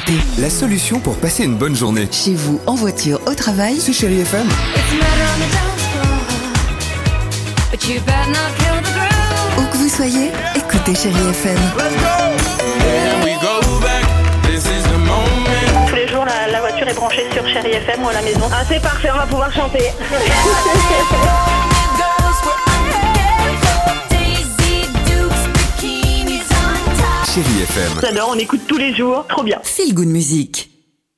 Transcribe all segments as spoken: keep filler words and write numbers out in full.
écoutez La solution pour passer une bonne journée. chez vous, en voiture, au travail, C'est Chérie F M. où que vous soyez, écoutez Chérie F M. Tous les jours, la, la voiture est branchée sur Chérie F M ou à la maison. Ah, c'est parfait, on va pouvoir chanter. Chérie F M. J'adore, on écoute tous les jours, trop bien. Feel Good Music.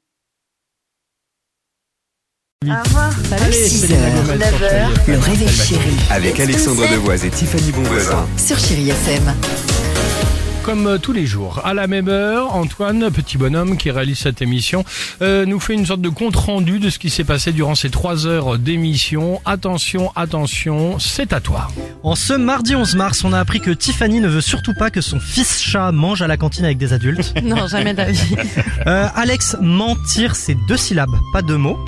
Allez, six Céline heures, Gomez neuf sur Chérie heures. F M. Le réveil chéri Avec Alexandre Devoise et Tiffany Bonvoisin. sur Chérie F M. Comme euh, tous les jours, à la même heure, Antoine, petit bonhomme qui réalise cette émission, euh, nous fait une sorte de compte-rendu de ce qui s'est passé durant ces trois heures d'émission. Attention, attention, c'est à toi. En ce mardi onze mars, on a appris que Tiffany ne veut surtout pas que son fils chat mange à la cantine avec des adultes. Non, jamais d'avis. Euh, Alex, mentir, c'est deux syllabes, pas deux mots.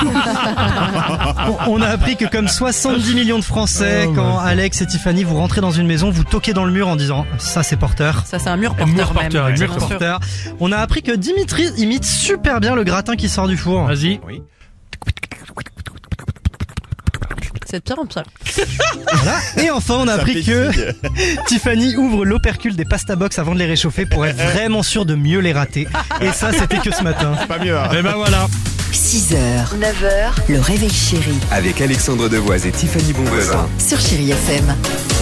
On a appris que comme soixante-dix millions de Français, Oh, quand ouais. Alex et Tiffany vous rentrez dans une maison, vous toquez dans le mur en disant « ça c'est porteur ». Ça, c'est un mur porteur, mur même. porteur, Ouais, exactement. bien sûr. Porteur. On a appris que Dimitri imite super bien le gratin qui sort du four. Vas-y. C'est de pire en pire. Voilà. Et enfin, on a appris que Tiffany ouvre l'opercule des pasta box avant de les réchauffer pour être vraiment sûr de mieux les rater. Et ça, c'était que ce matin. Et ben voilà. six heures, neuf heures. le réveil chéri Avec Alexandre Devoise et Tiffany Bonvoisin. sur Chérie F M.